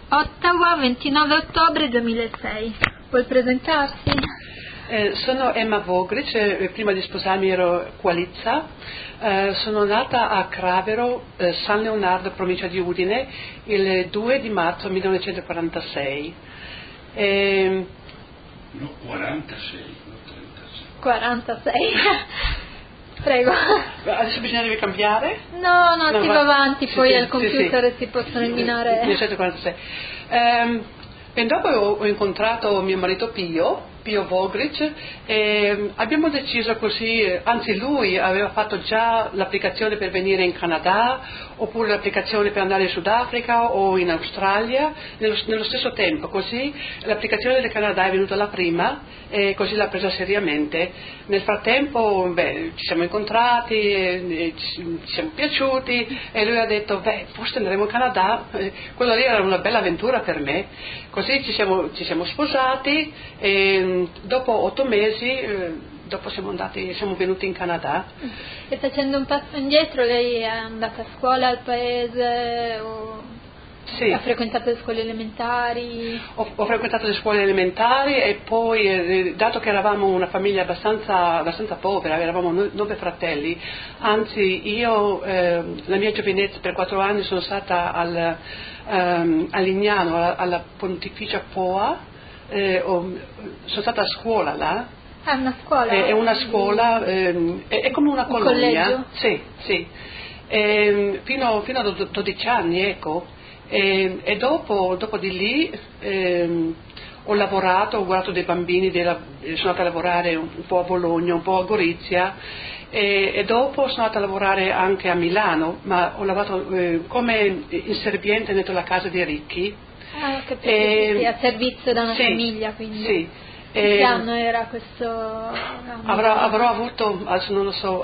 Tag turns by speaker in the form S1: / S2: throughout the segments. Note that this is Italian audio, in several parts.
S1: Ottawa, 29 ottobre 2006. Puoi presentarsi?
S2: Sono Emma Vogric, prima di sposarmi ero Qualizza, sono nata a Cravero, San Leonardo, provincia di Udine, il 2 di marzo 1946.
S3: No, 46, no 36.
S1: 46. Prego.
S2: Adesso bisognerebbe cambiare?
S1: No, si va avanti,
S2: sì,
S1: poi
S2: sì,
S1: al computer
S2: sì.
S1: si possono eliminare.
S2: 1946. E dopo ho incontrato mio marito Pio Vogric, e abbiamo deciso così, anzi lui aveva fatto già l'applicazione per venire in Canada, oppure l'applicazione per andare in Sudafrica o in Australia, nello stesso tempo, così l'applicazione del Canada è venuta la prima e così l'ha presa seriamente. Nel frattempo ci siamo incontrati, ci siamo piaciuti e lui ha detto forse andremo in Canada, quella lì era una bella avventura per me, così ci siamo sposati e dopo 8 mesi dopo siamo venuti in Canada.
S1: E facendo un passo indietro, lei è andata a scuola al paese o
S2: sì.
S1: Ha frequentato le scuole elementari?
S2: Ho frequentato le scuole elementari e poi, dato che eravamo una famiglia abbastanza povera, eravamo 9 fratelli, anzi io, la mia giovinezza per 4 anni sono stata a Lignano, alla Pontificia Poa, sono stata a scuola là.
S1: È una scuola?
S2: È una scuola, è come una colonia.
S1: Collegio?
S2: Sì. Fino a 12 anni, ecco. E dopo di lì ho guardato dei bambini, sono andata a lavorare un po' a Bologna, un po' a Gorizia e dopo sono andata a lavorare anche a Milano, ma ho lavorato come inserviente dentro la casa dei ricchi.
S1: Ah, ho capito, sì, a servizio da una famiglia, quindi.
S2: Sì.
S1: Che anno era questo?
S2: Avrò avuto, adesso non lo so,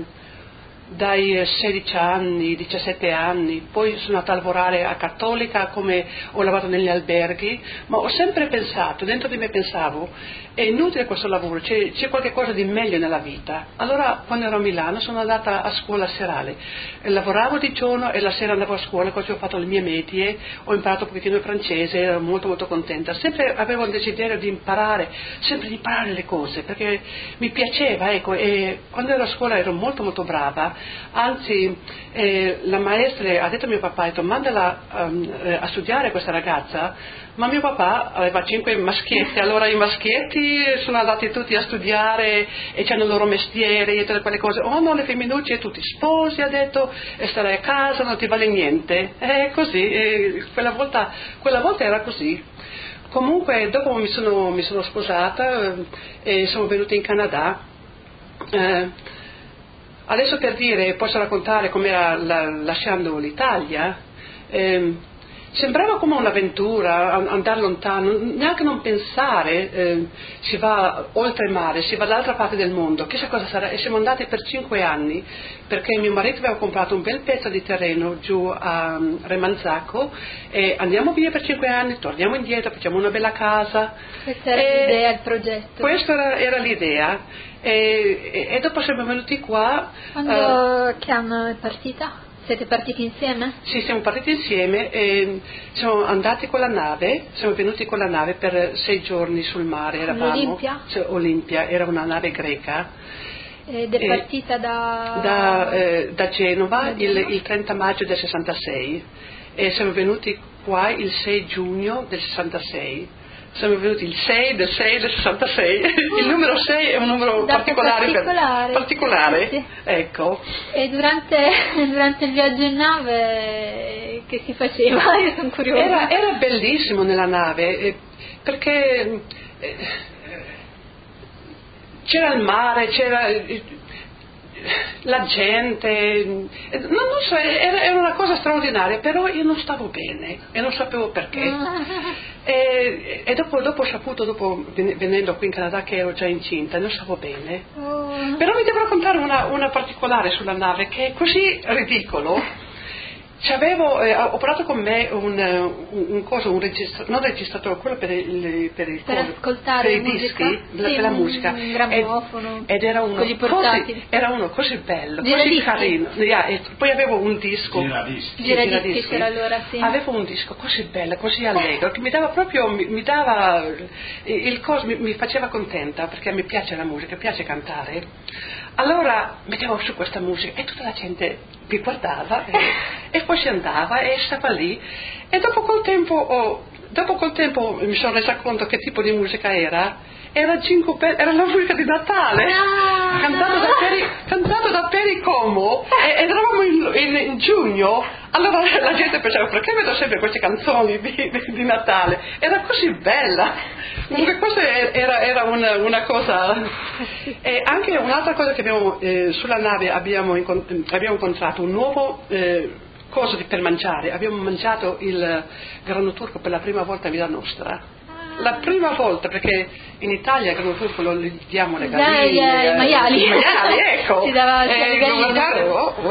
S2: dai 16 anni, 17 anni, poi sono andata a lavorare a Cattolica, come ho lavorato negli alberghi, ma ho sempre pensato, dentro di me pensavo, è inutile questo lavoro, c'è qualche cosa di meglio nella vita. Allora quando ero a Milano sono andata a scuola serale, lavoravo di giorno e la sera andavo a scuola, così ho fatto le mie medie, ho imparato un pochettino il francese, ero molto molto contenta, sempre avevo il desiderio di imparare le cose, perché mi piaceva, ecco, e quando ero a scuola ero molto molto brava. Anzi, la maestra ha detto a mio papà, mandala a studiare questa ragazza, ma mio papà aveva 5 maschietti, allora i maschietti sono andati tutti a studiare e hanno il loro mestiere e tutte quelle cose, no, le femminucce tutti sposi, ha detto, e stare a casa non ti vale niente, è così, quella volta era così. Comunque dopo mi sono sposata e sono venuta in Canada. Adesso per dire, posso raccontare com'era lasciando l'Italia, sembrava come un'avventura, andare lontano, neanche non pensare, si va oltre il mare, si va dall'altra parte del mondo, chissà cosa sarà, e siamo andati per 5 anni, perché mio marito aveva comprato un bel pezzo di terreno giù a Remanzacco, e andiamo via per 5 anni, torniamo indietro, facciamo una bella casa.
S1: Questa era l'idea, il progetto?
S2: Questa era l'idea. E dopo siamo venuti qua.
S1: Che anno è partita? Siete partiti insieme?
S2: Sì, siamo partiti insieme e siamo andati con la nave, siamo venuti con la nave per 6 giorni sul mare. Eravamo
S1: Olimpia?
S2: Olimpia, era una nave greca.
S1: Ed è partita da
S2: Genova il 30 maggio del 66 e siamo venuti qua il 6 giugno del 66. Siamo venuti il 6 del 66, il numero 6 è un numero particolare.
S1: Sì.
S2: Ecco.
S1: E durante il viaggio in nave che si faceva? Io sono curiosa.
S2: Era bellissimo nella nave, perché c'era il mare, c'era la gente, non so, era una cosa straordinaria, però io non stavo bene e non sapevo perché. E dopo ho saputo, venendo qui in Canada, che ero già incinta e non stavo bene. Però vi devo raccontare una particolare sulla nave che è così ridicolo. ho portato con me un non registratore, quello per
S1: ascoltare
S2: i dischi, per la musica.
S1: Un grammofono.
S2: Ed era uno così bello, così carino. E poi avevo un disco.
S1: Giradischi c'era allora, sì.
S2: Avevo un disco così bello, così allegro, che mi dava proprio, mi faceva contenta, perché mi piace la musica, mi piace cantare. Allora mettevo su questa musica e tutta la gente mi guardava e poi si andava e stava lì, e dopo col tempo mi sono resa conto che tipo di musica era Jingle Bell, era la musica di Natale, cantato da Perry Como, ed eravamo in giugno. Allora la gente pensava, perché vedo sempre queste canzoni di Natale? Era così bella. Comunque questa era una cosa. E anche un'altra cosa che abbiamo sulla nave abbiamo incontrato un nuovo cosa per mangiare. Abbiamo mangiato il grano turco per la prima volta in vita nostra. La prima volta, perché in Italia il grano turco lo diamo le galline,
S1: i maiali,
S2: ecco.
S1: Si dava le galline.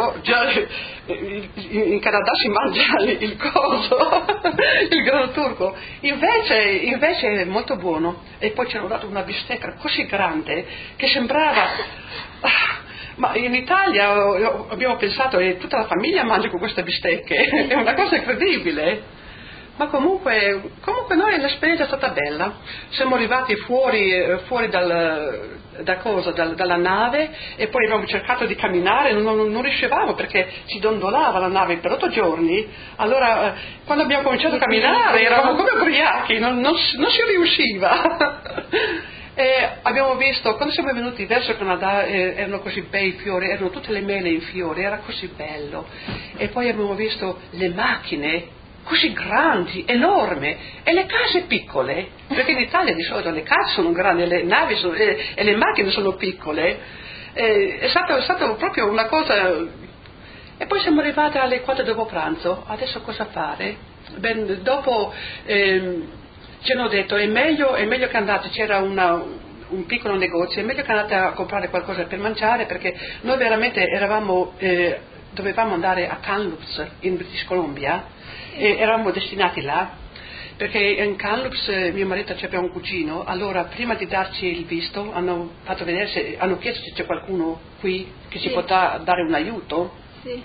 S2: In Canada si mangia il coso, il grano turco, invece è molto buono. E poi ci hanno dato una bistecca così grande che sembrava, ma in Italia abbiamo pensato che tutta la famiglia mangia con queste bistecche, è una cosa incredibile. Ma comunque noi l'esperienza è stata bella. Siamo arrivati fuori dalla nave, e poi abbiamo cercato di camminare, non riuscivamo perché ci dondolava la nave per 8 giorni. Allora quando abbiamo cominciato a camminare eravamo come ubriachi, non si riusciva. E abbiamo visto, quando siamo venuti verso il Canada, erano così bei i fiori, erano tutte le mele in fiori, era così bello. E poi abbiamo visto le macchine così grandi, enormi, e le case piccole, perché in Italia di solito le case sono grandi, le navi e le macchine sono piccole. È stato proprio una cosa. E poi siamo arrivati alle 4 dopo pranzo. Adesso cosa fare? Dopo ci hanno detto è meglio che andate, c'era un piccolo negozio, è meglio che andate a comprare qualcosa per mangiare, perché noi veramente dovevamo andare a Kamloops in British Columbia, e eravamo destinati là, perché in Kamloops mio marito c'è un cugino. Allora prima di darci il visto hanno chiesto se c'è qualcuno qui che ci potrà dare un aiuto.
S1: Sì.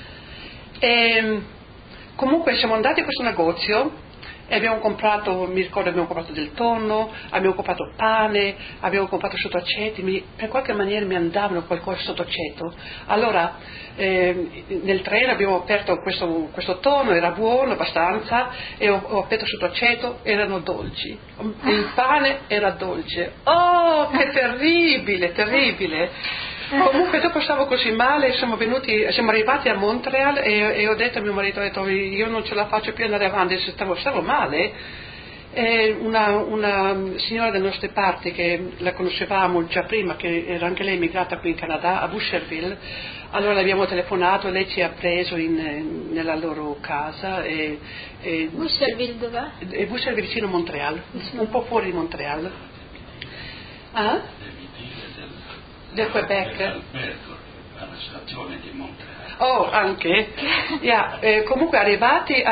S2: E comunque siamo andati a questo negozio e abbiamo comprato del tonno, abbiamo comprato pane, abbiamo comprato sottoacetti, per qualche maniera mi andavano qualcosa sottoaceto. Allora nel treno abbiamo aperto questo tonno, era buono abbastanza, e ho aperto sottoaceto, erano dolci, il pane era dolce. Oh, che terribile! Comunque dopo stavo così male, siamo arrivati a Montreal e ho detto a mio marito, io non ce la faccio più andare avanti, stavo male. E una signora delle nostre parti, che la conoscevamo già prima, che era anche lei emigrata qui in Canada, a Boucherville, allora le abbiamo telefonato, lei ci ha preso nella loro casa.
S1: Boucherville dov'è?
S2: Boucherville vicino a Montreal, un po' fuori di Montreal. Ah? Del Quebec.
S3: Alla stazione di Montreal.
S2: Oh, anche. Comunque arrivati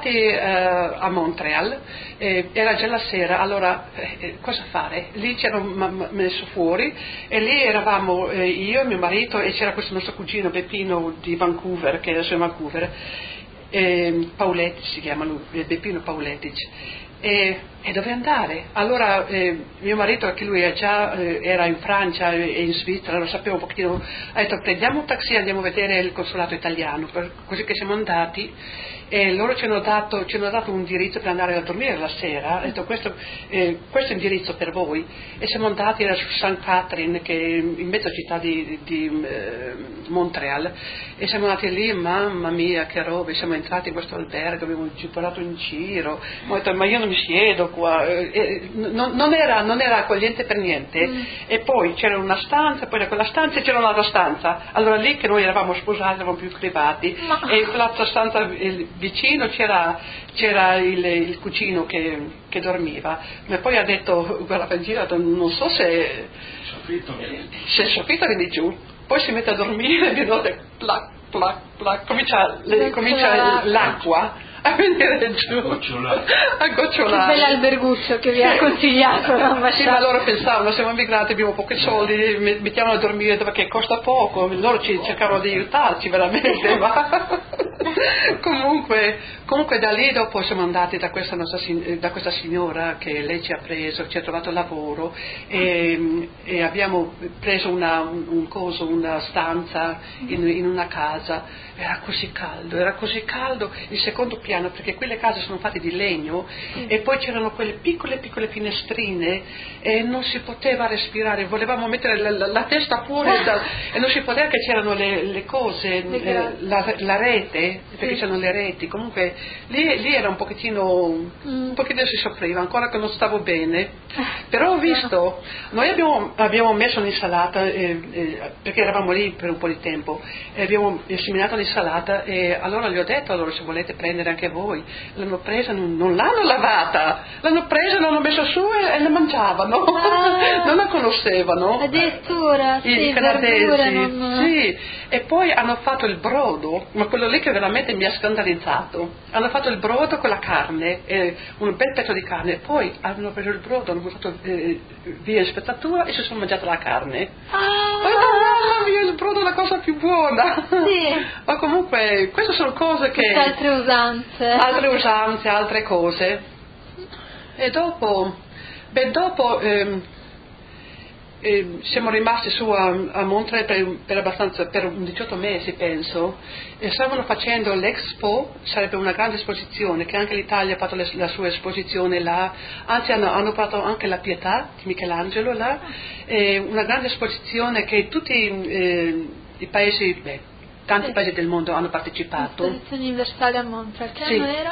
S2: a Montreal, era già la sera. Allora cosa fare? Lì ci hanno messo fuori, e lì eravamo io, mio marito, e c'era questo nostro cugino Beppino di Vancouver, che adesso è Vancouver, Pauletic si chiama lui, Beppino Pauletic. E dove andare? Allora mio marito, che lui era in Francia e in Svizzera, lo sapeva un pochino, ha detto prendiamo un taxi e andiamo a vedere il consolato italiano, così che siamo andati, e loro ci hanno dato un indirizzo per andare a dormire la sera. Ha detto questo indirizzo per voi, e siamo andati, era su St. Catherine, che è in mezza città di Montreal, e siamo andati lì, mamma mia che robe, siamo entrati in questo albergo, abbiamo girato in giro, ho detto ma io non mi siedo qua, non era accogliente per niente. E poi c'era una stanza, poi da quella stanza c'era un'altra stanza, allora lì che noi eravamo sposati, eravamo più privati, e in quell'altra stanza vicino c'era il cugino che dormiva, ma poi ha detto, guarda in giro, non so se il soffitto viene giù, poi si mette a dormire e di notte comincia l'acqua a venire giù, a gocciolare.
S1: Che bell'alberguccio che vi ha consigliato l'ambasciata.
S2: Sì, ma loro pensavano, siamo immigrati, abbiamo pochi soldi, mettiamola a dormire perché costa poco, loro ci cercavano di aiutarci veramente, ma comunque da lì dopo siamo andati da questa signora che lei ci ha preso, ci ha trovato lavoro e abbiamo preso una stanza in una casa. Era così caldo, il secondo piano, perché quelle case sono fatte di legno e poi c'erano quelle piccole finestrine e non si poteva respirare, volevamo mettere la testa fuori e non si poteva, che c'erano le cose, la rete, perché c'erano le reti, comunque lì era un pochettino si soffriva, ancora che non stavo bene, però ho visto, noi abbiamo messo un'insalata perché eravamo lì per un po' di tempo e abbiamo seminato l'insalata e allora gli ho detto se volete prendere anche voi, l'hanno presa, non l'hanno lavata, l'hanno presa, l'hanno messa su e la mangiavano, non la conoscevano
S1: addirittura,
S2: i canadesi, sì, e poi hanno fatto il brodo, ma quello lì che veramente mi ha scandalizzato, hanno fatto il brodo con la carne, un bel pezzo di carne, poi hanno preso il brodo, hanno buttato via in spezzatura e si sono mangiata la carne. Mamma mia, il brodo è la cosa più buona. Ma comunque queste sono cose che
S1: altre usanze,
S2: altre cose. E dopo siamo rimasti su a Montreal per 18 mesi penso, e stavano facendo l'Expo, sarebbe una grande esposizione che anche l'Italia ha fatto la sua esposizione là, anzi hanno fatto anche la Pietà di Michelangelo là, una grande esposizione che tutti i paesi, tanti paesi del mondo hanno partecipato.
S1: L'esposizione universale a Montreal, che anno era?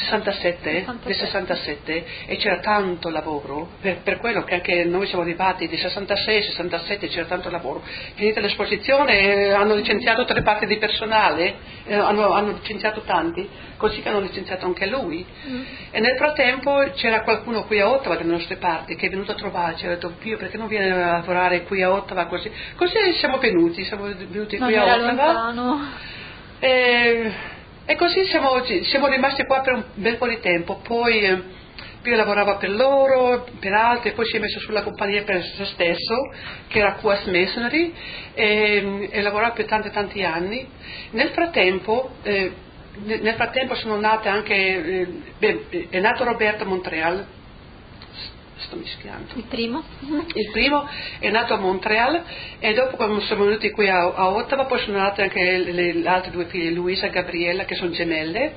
S2: 67, e c'era tanto lavoro, per quello che anche noi siamo arrivati di 66-67 c'era tanto lavoro. Finita l'esposizione hanno licenziato 3 parti di personale, hanno licenziato tanti, così che hanno licenziato anche lui. E nel frattempo c'era qualcuno qui a Ottawa dalle nostre parti che è venuto a trovarci, ha detto Pio perché non viene a lavorare qui a Ottawa, così siamo venuti qui a Ottawa.
S1: Lontano.
S2: E così siamo rimasti qua per un bel po' di tempo, poi Pio lavorava per loro, per altri, e poi si è messo sulla compagnia per se stesso, che era Quest Masonry, e lavorava per tanti anni. Nel frattempo sono nate anche, è nato Roberto a Montreal. Sto mischiando.
S1: Il primo
S2: è nato a Montreal e dopo quando siamo venuti qui a Ottawa poi sono nate anche le altre 2 figlie, Luisa e Gabriella, che sono gemelle.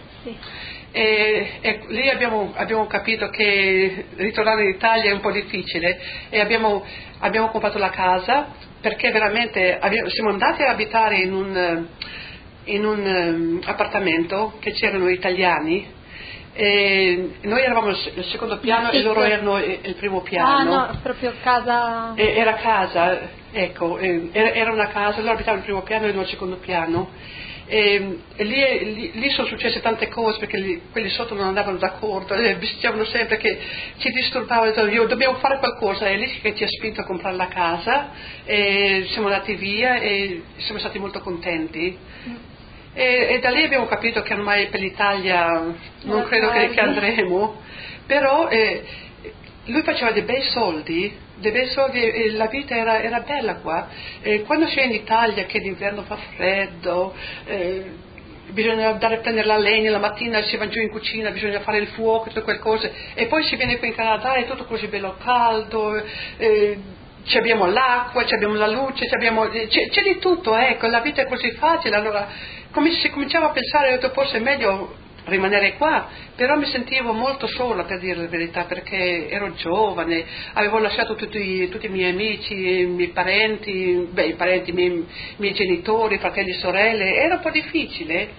S2: E lì abbiamo capito che ritornare in Italia è un po' difficile e abbiamo comprato la casa perché veramente siamo andati a abitare in un appartamento che c'erano italiani. E noi eravamo il secondo piano e loro erano il primo piano.
S1: Proprio casa.
S2: Era casa, ecco, era una casa, loro abitavano il primo piano e noi il secondo piano. E lì sono successe tante cose perché quelli sotto non andavano d'accordo, dicevano sempre che ci disturbavano, dobbiamo fare qualcosa, è lì che ci ha spinto a comprare la casa e siamo andati via e siamo stati molto contenti. E da lì abbiamo capito che ormai per l'Italia non credo che andremo, però lui faceva dei bei soldi e la vita era bella qua. Quando si è in Italia che d'inverno fa freddo, bisogna andare a prendere la legna, la mattina si va giù in cucina, bisogna fare il fuoco, tutte quelle cose, e poi si viene qui in Canada e è tutto così bello caldo, abbiamo l'acqua, abbiamo la luce, c'è di tutto, ecco, la vita è così facile. Allora si cominciava a pensare, ho detto forse è meglio rimanere qua, però mi sentivo molto sola, per dire la verità, perché ero giovane, avevo lasciato tutti i miei amici, i miei parenti, i miei genitori, fratelli e sorelle, era un po' difficile.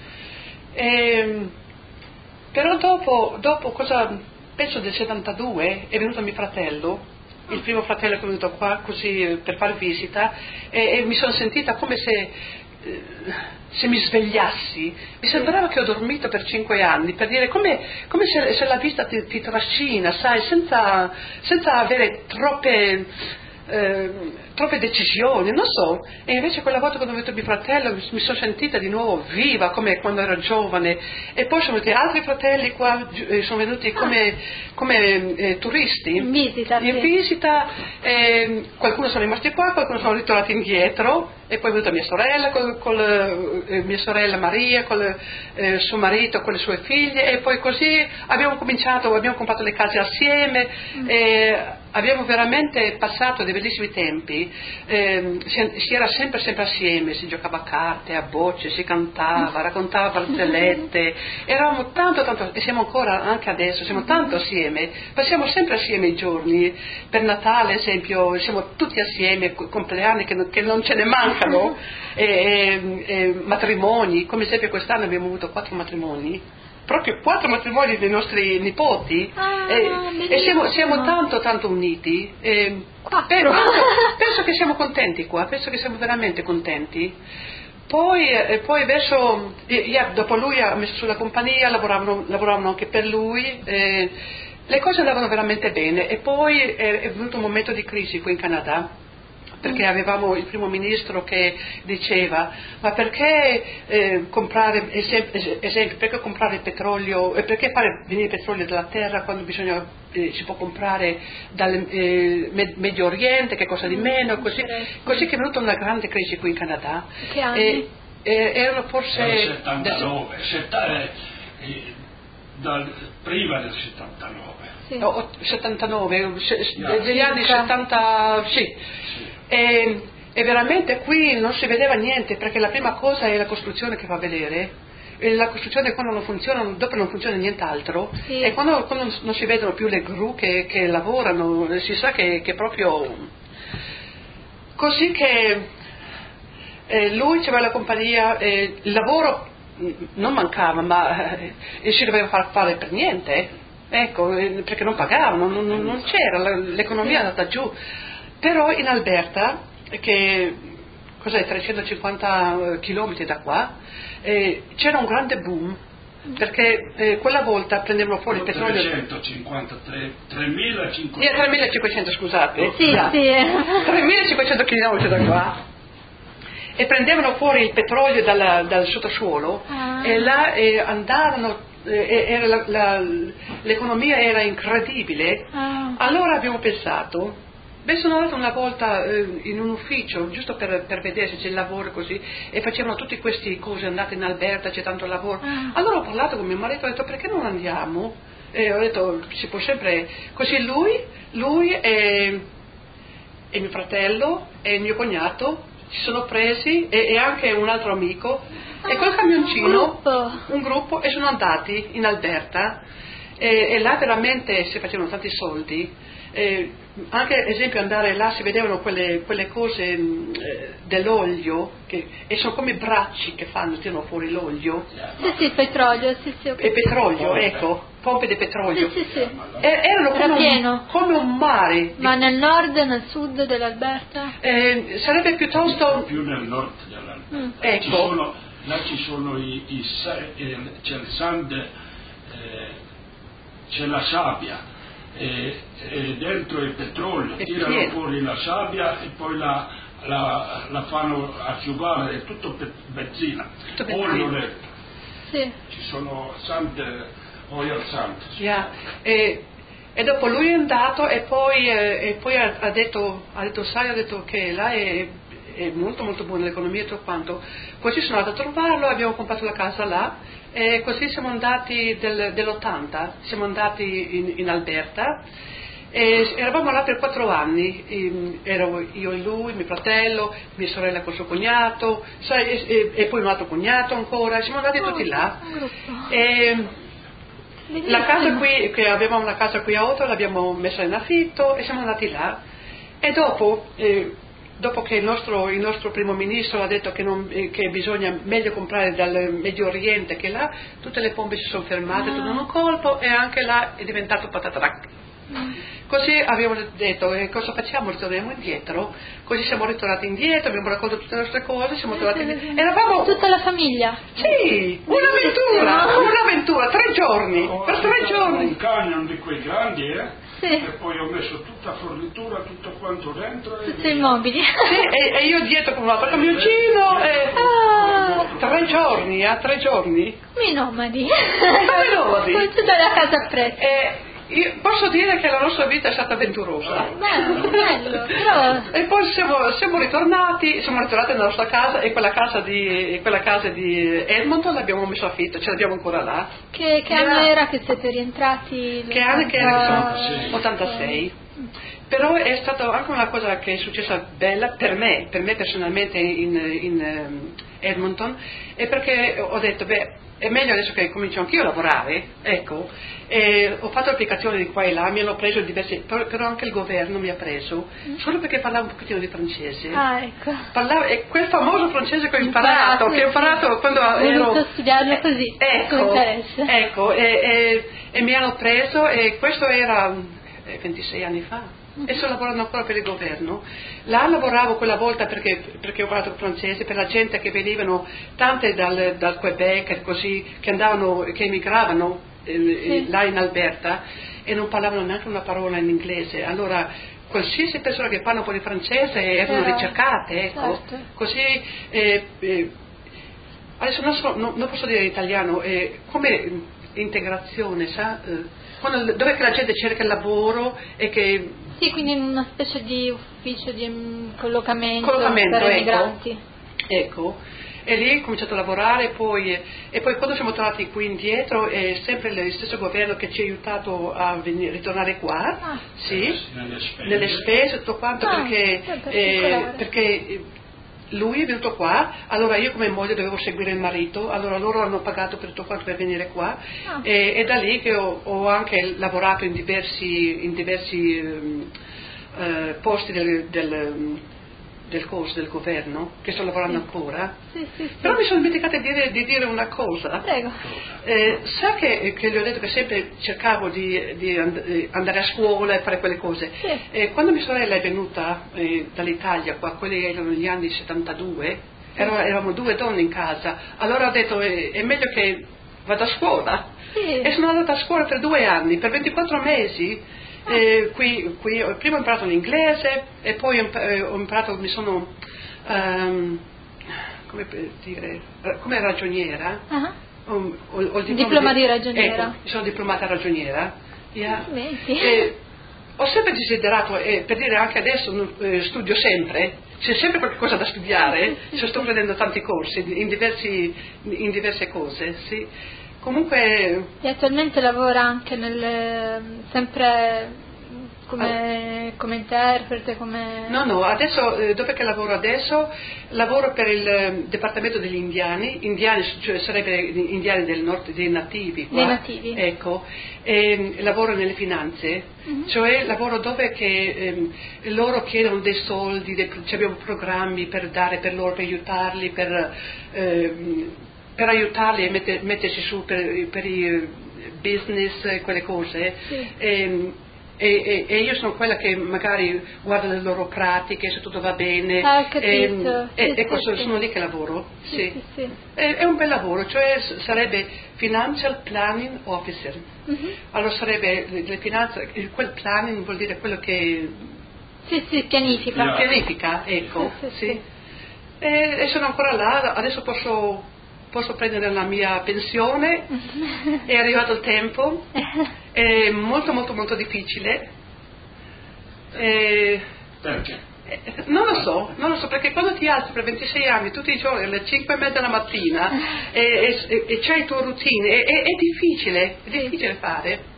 S2: Però dopo penso del 72 è venuto mio fratello, il primo fratello che è venuto qua così per far visita, e mi sono sentita come se mi svegliassi, mi sembrava che ho dormito per 5 anni, per dire come se la vita ti trascina, sai, senza avere troppe troppe decisioni, non so, e invece quella volta quando ho avuto mio fratello mi sono sentita di nuovo viva come quando ero giovane, e poi sono venuti altri fratelli qua, sono venuti come turisti in visita, qualcuno sono rimasti qua, qualcuno sono ritornati indietro, e poi è venuta mia sorella mia sorella Maria con suo marito, con le sue figlie, e poi così abbiamo comprato le case assieme, abbiamo veramente passato dei bellissimi tempi, si era sempre assieme, si giocava a carte, a bocce, si cantava, raccontava barzellette, eravamo tanto, e siamo ancora, anche adesso, siamo tanto assieme, passiamo sempre assieme i giorni, per Natale esempio, siamo tutti assieme, compleanni che non ce ne mancano, matrimoni, come esempio quest'anno abbiamo avuto 4 matrimoni, proprio 4 matrimoni dei nostri nipoti, e siamo tanto uniti, però penso che siamo contenti qua, penso che siamo veramente contenti. Poi verso, dopo lui ha messo sulla compagnia, lavoravano anche per lui, le cose andavano veramente bene, e poi è venuto un momento di crisi qui in Canada, perché avevamo il primo ministro che diceva: ma perché comprare, esempio, perché comprare il petrolio, perché fare venire il petrolio dalla terra quando si può comprare dal Medio Oriente, che costa di meno, così che è venuta una grande crisi qui in Canada.
S1: Che anni?
S2: Erano forse
S3: 79, prima del 79.
S2: Sì. 79, degli anni 70, sì. E veramente qui non si vedeva niente, perché la prima cosa è la costruzione che fa vedere, e la costruzione quando non funziona, dopo non funziona nient'altro, sì. E quando non si vedono più le gru che lavorano, si sa che proprio così che lui c'aveva la compagnia, il lavoro non mancava, ma si doveva fare per niente, ecco, perché non pagavano, non c'era, l'economia è andata giù. Però in Alberta, che cos'è, 350 chilometri da qua, c'era un grande boom, perché quella volta prendevano fuori il petrolio. 3.500, scusate.
S1: Sì,
S2: là,
S1: sì.
S2: 3.500 chilometri da qua, e prendevano fuori il petrolio dal sottosuolo, e là andavano, l'economia era incredibile. Allora abbiamo pensato, sono andata una volta in un ufficio giusto per vedere se c'è il lavoro così, e facevano tutte queste cose, andate in Alberta, c'è tanto lavoro. Allora ho parlato con mio marito, ho detto: perché non andiamo? E ho detto: si può sempre. Così lui e mio fratello e il mio cognato si sono presi, e anche un altro amico, e col camioncino un gruppo, e sono andati in Alberta, e là veramente si facevano tanti soldi. Anche esempio andare là si vedevano quelle cose dell'olio, e sono come bracci che tirano fuori l'olio.
S1: Sì, il petrolio, sì.
S2: E petrolio, ecco, pompe di petrolio.
S1: Sì.
S2: Erano come un mare.
S1: Ma nel nord e nel sud dell'Alberta?
S2: Sarebbe piuttosto
S3: più nel nord dell'Alberta.
S2: Ecco.
S3: Là ci sono c'è il sand, c'è la sabbia, e dentro il petrolio, tirano fuori la sabbia e poi la fanno asciugare, è tutto benzina, olio.
S1: Sì.
S3: Ci sono oil sand.
S2: Yeah. E dopo lui è andato, e poi ha detto che là è molto molto buona l'economia e tutto quanto. Così sono andata a trovarlo, abbiamo comprato la casa là, e così siamo andati dell'80, siamo andati in Alberta, e eravamo là per 4 anni, ero io e lui, mio fratello, mia sorella col suo cognato, e poi un altro cognato ancora, siamo andati tutti là. La casa qui, che avevamo una casa qui a Otto, l'abbiamo messa in affitto e siamo andati là, e dopo che il nostro primo ministro ha detto che bisogna meglio comprare dal Medio Oriente, che là tutte le pompe si sono fermate tutto in un colpo, e anche là è diventato patatrac. Così abbiamo detto: cosa facciamo? Ritorniamo indietro. Così siamo ritornati indietro, abbiamo raccolto tutte le nostre cose, siamo tornati indietro. Eravamo
S1: tutta la famiglia?
S2: Sì, un'avventura, 3 giorni, per 3 giorni. giorni.
S3: Un camion di quei grandi,
S1: Sì.
S3: E poi ho messo tutta fornitura, tutto quanto dentro.
S1: Tutti i mobili.
S2: Sì, e io dietro con un altro camioncino. 3 giorni, 3 giorni.
S1: I nomadi.
S2: nomadi.
S1: Non ci dai la casa a prezzo.
S2: Io posso dire che la nostra vita è stata avventurosa.
S1: Bello, però...
S2: E poi siamo ritornati nella nostra casa e quella casa di Edmonton l'abbiamo messo a affitto, ce l'abbiamo ancora là.
S1: Che anno era che siete rientrati?
S2: Che anno che era? 86. Però è stata anche una cosa che è successa bella per me personalmente in Edmonton, è perché ho detto, è meglio adesso che comincio anch'io a lavorare, ecco, e ho fatto applicazioni di qua e là, mi hanno preso diversi, però anche il governo mi ha preso, solo perché parlavo un pochettino di francese.
S1: Ecco.
S2: È quel famoso francese che ho imparato quando ero...
S1: Ho studiarlo così,
S2: Ecco, e mi hanno preso, e questo era 26 anni fa. E sto lavorando ancora per il governo. Là lavoravo quella volta perché ho parlato francese per la gente che venivano, tante dal Quebec, così, che emigravano là in Alberta e non parlavano neanche una parola in inglese. Allora qualsiasi persona che parla un po' di francese erano ricercate, ecco.
S1: Certo.
S2: Così adesso non posso dire in italiano, come integrazione, sa? Dove che la gente cerca il lavoro e che...
S1: Sì, quindi in una specie di ufficio di collocamento per emigranti.
S2: Ecco, e lì ho cominciato a lavorare e poi quando siamo tornati qui indietro è sempre lo stesso governo che ci ha aiutato a ritornare qua, sì, nelle spese, tutto quanto, perché lui è venuto qua, allora io come moglie dovevo seguire il marito, allora loro hanno pagato per tutto quanto per venire qua e da lì che ho anche lavorato in diversi posti del corso del governo, che sto lavorando ancora.
S1: Sì.
S2: Però mi sono dimenticata di dire una cosa.
S1: Prego.
S2: Sa che gli ho detto che sempre cercavo di andare a scuola e fare quelle cose.
S1: Sì.
S2: Quando mia sorella è venuta dall'Italia qua, quelli erano gli anni 72, eravamo 2 donne in casa, allora ho detto è meglio che vado a scuola.
S1: Sì.
S2: E sono andata a scuola per 2 anni, per 24 mesi. Qui prima ho imparato l'inglese e poi ho imparato, come ragioniera. Ho il
S1: diploma di ragioniera.
S2: Ecco, sono diplomata ragioniera.
S1: Sì.
S2: Ho sempre desiderato, per dire anche adesso studio sempre, c'è sempre qualcosa da studiare, sto prendendo tanti corsi in diverse cose, sì. Comunque...
S1: E attualmente lavora anche sempre come interprete, come...
S2: No, adesso, dove che lavoro adesso? Lavoro per il Dipartimento degli Indiani, cioè sarebbe indiani del nord, dei nativi qua.
S1: Dei nativi.
S2: Ecco, e lavoro nelle finanze, cioè lavoro dove che loro chiedono dei soldi, abbiamo programmi per dare per loro, per aiutarli, per aiutarli e mettersi su per i business, quelle cose.
S1: Sì.
S2: E io sono quella che magari guarda le loro pratiche, se tutto va bene.
S1: Capito.
S2: Sono lì che lavoro. Sì.
S1: Sì.
S2: È un bel lavoro, cioè sarebbe Financial Planning Officer. Allora sarebbe le finanze, quel planning vuol dire quello che...
S1: Sì, pianifica.
S2: Pianifica, ecco. Sì. E sono ancora là, adesso posso prendere la mia pensione, è arrivato il tempo, è molto molto molto difficile.
S3: Perché?
S2: Non lo so, perché quando ti alzi per 26 anni tutti i giorni alle 5:30 della mattina e c'hai il tuo routine, è difficile fare.